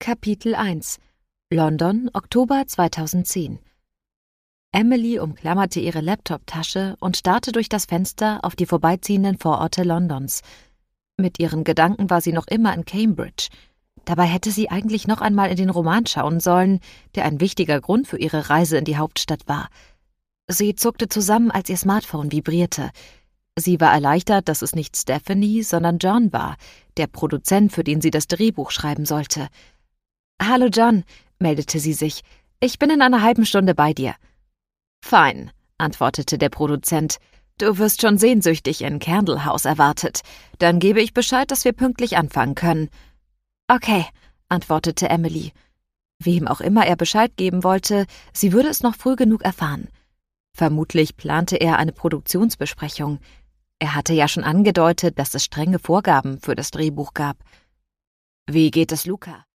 Kapitel 1 London, Oktober 2010. Emily umklammerte ihre Laptoptasche und starrte durch das Fenster auf die vorbeiziehenden Vororte Londons. Mit ihren Gedanken war sie noch immer in Cambridge. Dabei hätte sie eigentlich noch einmal in den Roman schauen sollen, der ein wichtiger Grund für ihre Reise in die Hauptstadt war. Sie zuckte zusammen, als ihr Smartphone vibrierte. Sie war erleichtert, dass es nicht Stephanie, sondern John war, der Produzent, für den sie das Drehbuch schreiben sollte. »Hallo John«, meldete sie sich. »Ich bin in einer halben Stunde bei dir.« »Fein«, antwortete der Produzent. »Du wirst schon sehnsüchtig in Candle House erwartet. Dann gebe ich Bescheid, dass wir pünktlich anfangen können.« »Okay«, antwortete Emily. Wem auch immer er Bescheid geben wollte, sie würde es noch früh genug erfahren. Vermutlich plante er eine Produktionsbesprechung. Er hatte ja schon angedeutet, dass es strenge Vorgaben für das Drehbuch gab. »Wie geht es Luca?«